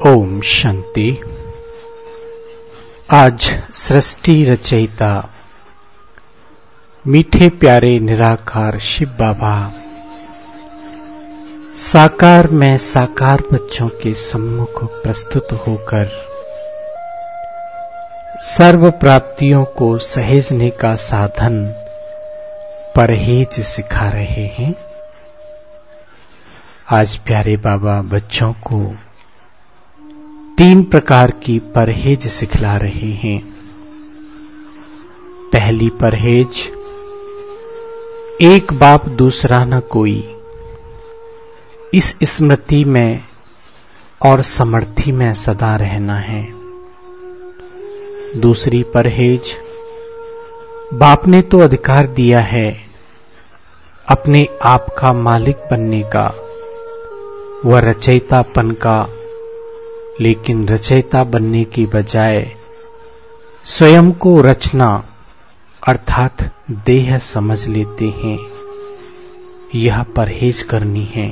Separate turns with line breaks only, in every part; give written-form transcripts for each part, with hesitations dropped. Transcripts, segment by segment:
ओम शांति। आज सृष्टि रचयिता मीठे प्यारे निराकार शिव बाबा साकार में साकार बच्चों के सम्मुख प्रस्तुत होकर सर्व प्राप्तियों को सहेजने का साधन परहेज सिखा रहे हैं। आज प्यारे बाबा बच्चों को 3 प्रकार की परहेज सिखला रहे हैं। पहली परहेज, एक बाप दूसरा न कोई, इस स्मृति में और समर्थी में सदा रहना है। दूसरी परहेज, बाप ने तो अधिकार दिया है अपने आप का मालिक बनने का, वह रचयितापन का, लेकिन रचयिता बनने की बजाय स्वयं को रचना अर्थात देह समझ लेते हैं। यह परहेज करनी है।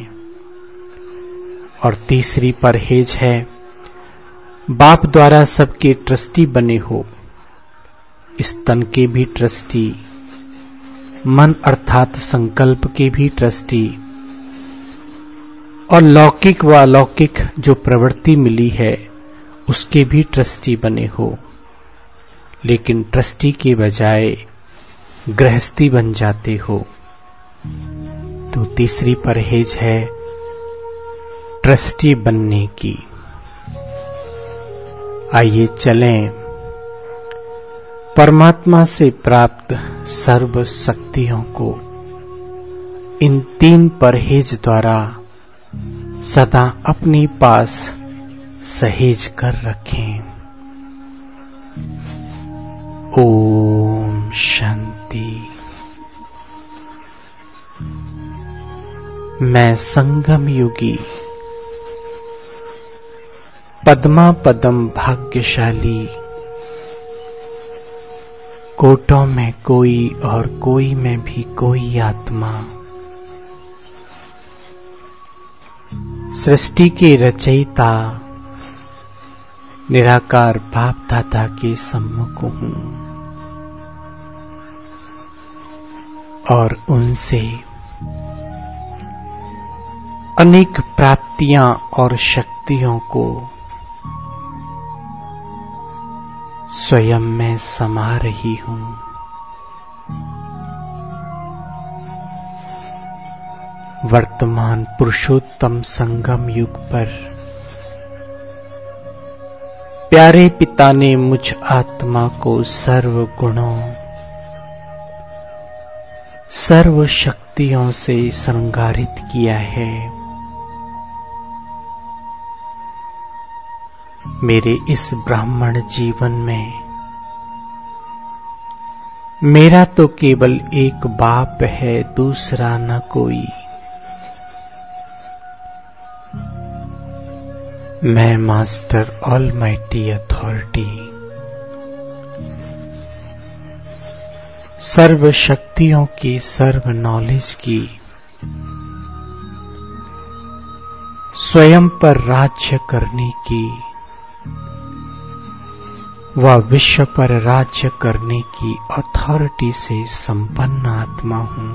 और तीसरी परहेज है, बाप द्वारा सबके ट्रस्टी बने हो, इस तन के भी ट्रस्टी, मन अर्थात संकल्प के भी ट्रस्टी, और लौकिक व अलौकिक जो प्रवृत्ति मिली है उसके भी ट्रस्टी बने हो, लेकिन ट्रस्टी के बजाय गृहस्थी बन जाते हो। तो तीसरी परहेज है ट्रस्टी बनने की। आइए चलें परमात्मा से प्राप्त सर्व शक्तियों को इन 3 परहेज द्वारा सदा अपने पास सहेज कर रखें। ओम शांति। मैं संगम युगी पद्मा पदम भाग्यशाली, कोटों में कोई और कोई में भी कोई आत्मा, सृष्टि के रचयिता निराकार बाप दादा के सम्मुख हूं और उनसे अनेक प्राप्तियां और शक्तियों को स्वयं में समा रही हूं। वर्तमान पुरुषोत्तम संगम युग पर प्यारे पिता ने मुझ आत्मा को सर्व गुणों सर्व शक्तियों से श्रृंगारित किया है। मेरे इस ब्राह्मण जीवन में मेरा तो केवल एक बाप है, दूसरा न कोई। मैं मास्टर ऑलमाइटी अथॉरिटी, सर्व शक्तियों की, सर्व नॉलेज की, स्वयं पर राज्य करने की व विश्व पर राज्य करने की अथॉरिटी से संपन्न आत्मा हूं।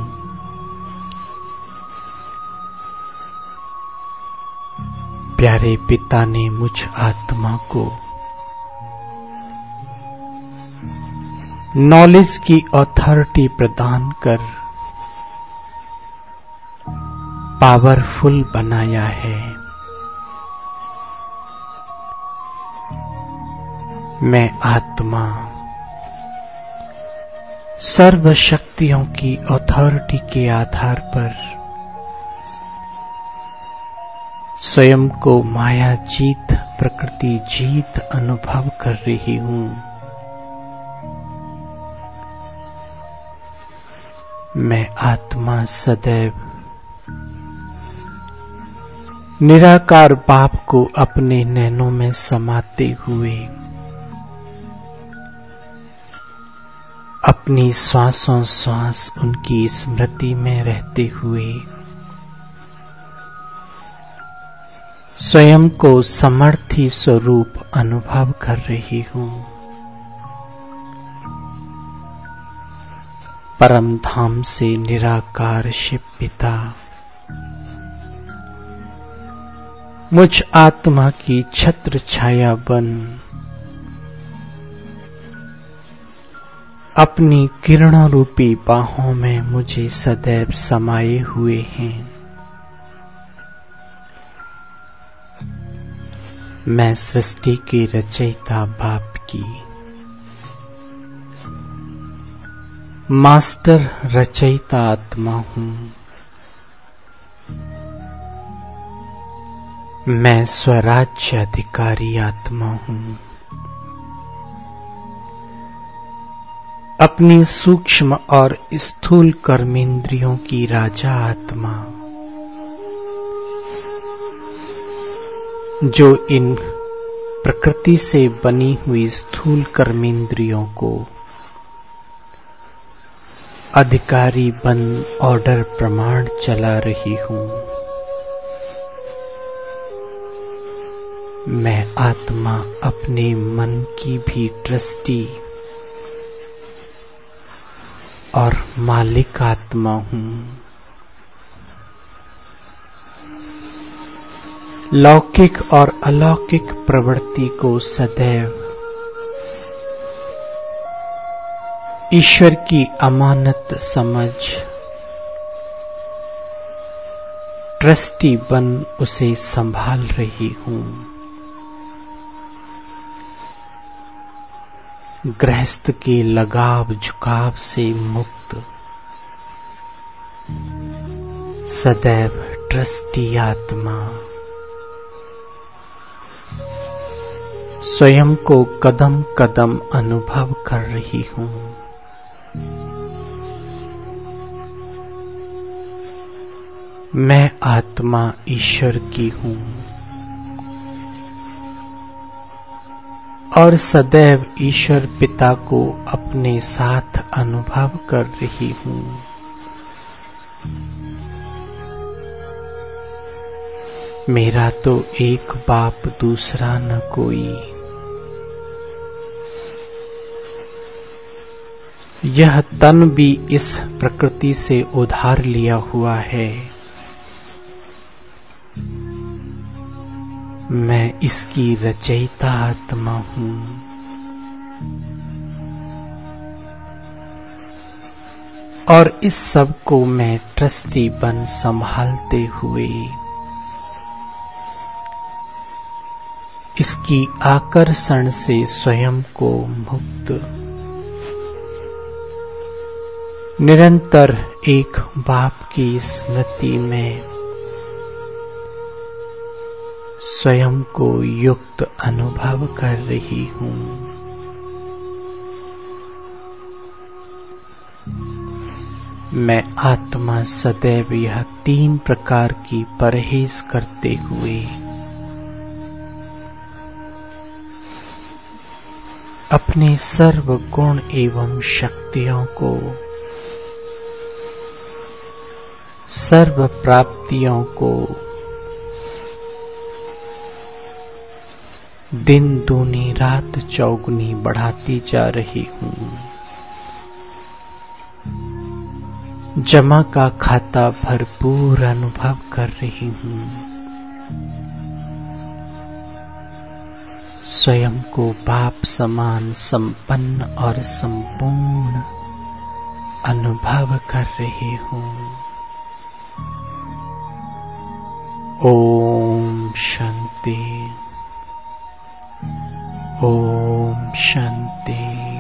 प्यारे पिता ने मुझ आत्मा को नॉलेज की अथॉरिटी प्रदान कर पावरफुल बनाया है। मैं आत्मा सर्व शक्तियों की अथॉरिटी के आधार पर स्वयं को माया जीत, प्रकृति जीत अनुभव कर रही हूं। मैं आत्मा सदैव निराकार बाप को अपने नैनों में समाते हुए अपनी श्वासों श्वास उनकी स्मृति में रहते हुए स्वयं को समर्थी स्वरूप अनुभव कर रही हूं। परम धाम से निराकार शिव पिता मुझ आत्मा की छत्र छाया बन अपनी किरणों रूपी बाहों में मुझे सदैव समाये हुए हैं। मैं सृष्टि के रचयिता बाप की मास्टर रचयिता आत्मा हूं। मैं स्वराज्य अधिकारी आत्मा हूं। अपनी सूक्ष्म और स्थूल कर्मेंद्रियों की राजा आत्मा जो इन प्रकृति से बनी हुई स्थूल कर्मेंद्रियों को अधिकारी बन ऑर्डर प्रमाण चला रही हूं। मैं आत्मा अपने मन की भी ट्रस्टी और मालिक आत्मा हूं। लौकिक और अलौकिक प्रवृत्ति को सदैव ईश्वर की अमानत समझ ट्रस्टी बन उसे संभाल रही हूं। गृहस्थ के लगाव झुकाव से मुक्त सदैव ट्रस्टी आत्मा स्वयं को कदम कदम अनुभव कर रही हूं। मैं आत्मा ईश्वर की हूं और सदैव ईश्वर पिता को अपने साथ अनुभव कर रही हूं। मेरा तो एक बाप दूसरा न कोई। यह तन भी इस प्रकृति से उधार लिया हुआ है। मैं इसकी रचयिता आत्मा हूं। और इस सब को मैं ट्रस्टी बन संभालते हुए इसकी आकर्षण से स्वयं को मुक्त निरंतर एक बाप की स्मृति में स्वयं को युक्त अनुभव कर रही हूं। मैं आत्मा सदैव यह 3 प्रकार की परहेज करते हुए अपने सर्व गुण एवं शक्तियों को सर्व प्राप्तियों को दिन दूनी रात चौगुनी बढ़ाती जा रही हूं। जमा का खाता भरपूर अनुभव कर रही हूं। स्वयं को बाप समान संपन्न और संपूर्ण अनुभव कर रही हूं। ओम शांति। ओम शांति।